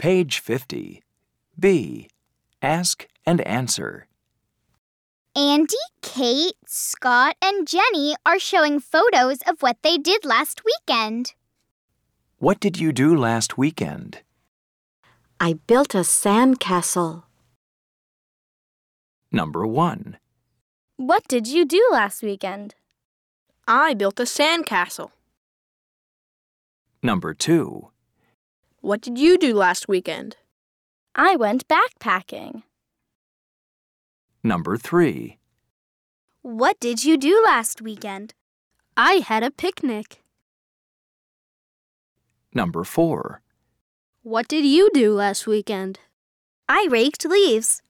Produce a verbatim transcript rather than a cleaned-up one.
Page fifty. B. Ask and answer. Andy, Kate, Scott, and Jenny are showing photos of what they did last weekend. What did you do last weekend? I built a sandcastle. Number one. What did you do last weekend? I built a sandcastle. Number two. What did you do last weekend? I went backpacking. Number three. What did you do last weekend? I had a picnic. Number four. What did you do last weekend? I raked leaves.